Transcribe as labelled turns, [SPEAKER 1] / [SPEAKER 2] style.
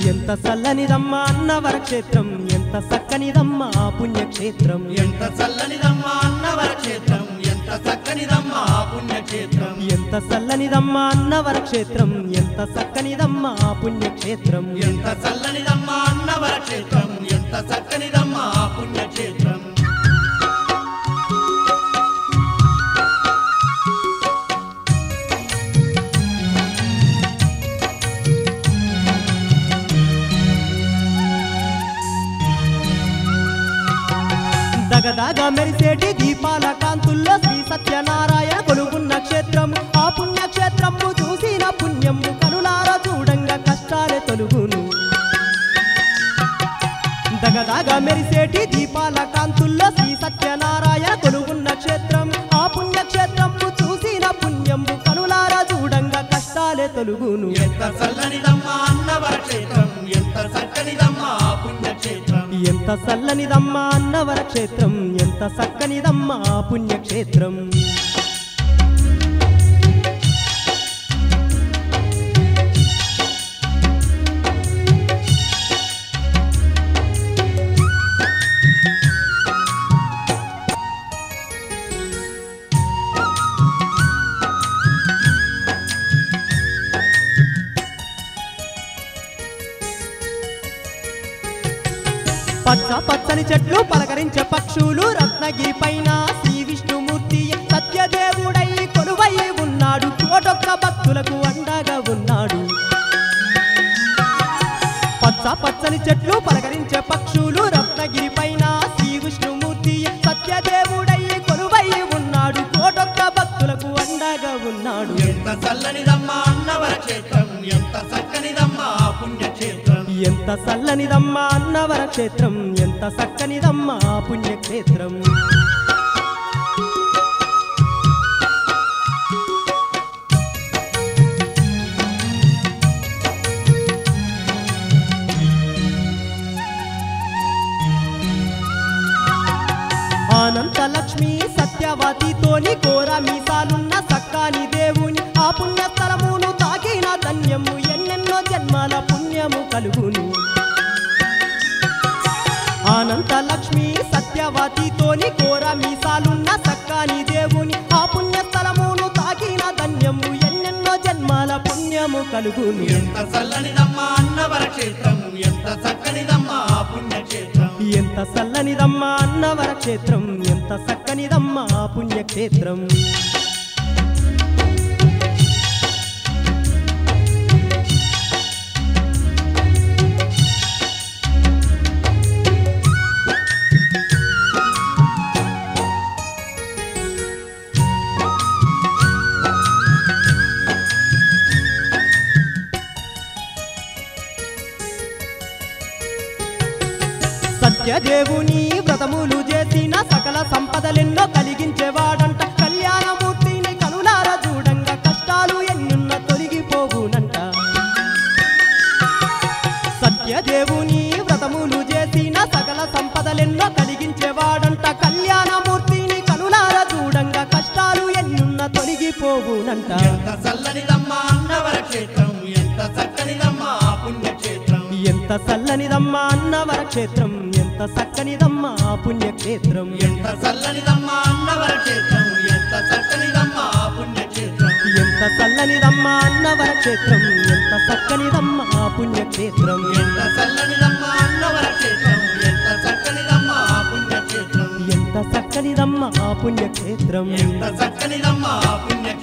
[SPEAKER 1] ఎంత చల్లనిదమ్మా అన్నవర క్షేత్రం ఎంత చక్కనిదమ్మా పుణ్యక్షేత్రం
[SPEAKER 2] ఎంత చల్లనిదమ్మా అన్నవర క్షేత్రం ఎంత చక్కనిదమ్మా పుణ్యక్షేత్రం
[SPEAKER 1] ఎంత చల్లనిదమ్మా అన్నవర క్షేత్రం ఎంత చక్కనిదమ్మా పుణ్యక్షేత్రం
[SPEAKER 2] ఎంత చల్లనిదమ్మా అన్నవర క్షేత్రం ఎంత చక్కనిదమ్మా పుణ్యక్షేత్రం
[SPEAKER 1] దగదగా మెరిసేటి దీపాల కాంతుల్లో శ్రీ సత్యనారాయణ కొలువున్న క్షేత్రం ఆ పుణ్యక్షేత్రము చూసిన పుణ్యము కనులార చూడంగా కష్టాలే తొలుగును దగదగా మెరిసేటి దీపాల కాంతుల్లో శ్రీ సత్యనారాయణ కొలువున్న క్షేత్రం ఆ పుణ్యక్షేత్రము చూసిన పుణ్యము కనులార చూడంగా కష్టాలే తొలుగును
[SPEAKER 2] ఎంత చల్లనిదమ్మా అన్నవర క్షేత్రం ఎంత చక్కనిదమ్మా పుణ్యక్షేత్రం
[SPEAKER 1] ఎంత చల్లనిదమ్మా అన్నవర క్షేత్రం ఎంత చక్కనిదమ్మా పుణ్యక్షేత్రం పచ్చ పచ్చని చెట్లు పలకరించే పక్షులు రత్నగిరి పైన శ్రీ విష్ణుమూర్తి సత్యదేవుడై కొలువై ఉన్నాడు కోటొక్క భక్తులకు అండగా ఉన్నాడు పచ్చ పచ్చని చెట్లు పలకరించే పక్షులు రత్నగిరి పైన శ్రీ విష్ణుమూర్తి సత్యదేవుడై కొలువై ఉన్నాడు కోటొక్క భక్తులకు అండగా ఉన్నాడు
[SPEAKER 2] ఎంత చల్లనిదమ్మా అన్నవర క్షేత్రం ఎంత చక్కనిదమ్మా పుణ్యక్షేత్రం
[SPEAKER 1] ఎంత చల్లనిదమ్మా అన్నవర క్షేత్రం ఎంత చక్కనిదమ్మా పుణ్యక్షేత్రం అనంత లక్ష్మి సత్యవతితోని ఘోర మీసాలున్న సక్కాని దేవుని ఆ పుణ్యస్థలమును తాకిన ధన్యము ఎన్నెన్నో జన్మాల పుణ్యము కలుగును అనంత లక్ష్మి సత్యవతితోని ఘోర మీసాలున్న సక్కాని దేవుని ఆ పుణ్యస్థలమును తాకిన ధన్యము ఎన్నెన్నో జన్మాల పుణ్యము కలుగును
[SPEAKER 2] ఎంత చల్లనిదమ్మా అన్నవర క్షేత్రం ఎంత చక్కనిదమ్మా పుణ్యక్షేత్రం
[SPEAKER 1] ఎంత చల్లనిదమ్మా అన్నవర క్షేత్రం ఎంత చక్కనిదమ్మా పుణ్యక్షేత్రం సత్యదేవుని వ్రతములు చేసిన సకల సంపదలెన్నో కలిగించేవాడంట కళ్యాణమూర్తిని కనులార చూడంగా కష్టాలు ఎన్నున్న తొలగిపోవునంట సత్యదేవుని వ్రతములు చేసిన సకల సంపదలెన్నో కలిగించేవాడంట కళ్యాణమూర్తిని కనులార చూడంగా కష్టాలు ఎన్నున్న తొలగిపోవునంట
[SPEAKER 2] ఎంత చల్లనిదమ్మా అన్నవర క్షేత్రం ఎంత చక్కనిదమ్మా పుణ్యక్షేత్రం
[SPEAKER 1] ఎంత చల్లనిదమ్మా అన్నవర క్షేత్రం ఎంత చక్కనిదమ్మా పుణ్యక్షేత్రం
[SPEAKER 2] ఎంత చల్లనిదమ్మా అన్నవర క్షేత్రం ఎంత చక్కనిదమ్మా పుణ్యక్షేత్రం
[SPEAKER 1] ఎంత చల్లనిదమ్మా అన్నవర క్షేత్రం ఎంత చక్కనిదమ్మా పుణ్యక్షేత్రం
[SPEAKER 2] ఎంత చల్లనిదమ్మా అన్నవర క్షేత్రం ఎంత చక్కనిదమ్మా పుణ్యక్షేత్రం
[SPEAKER 1] ఎంత చక్కనిదమ్మా పుణ్యక్షేత్రం
[SPEAKER 2] ఎంత చక్కనిదమ్మా పుణ్యక్షేత్రం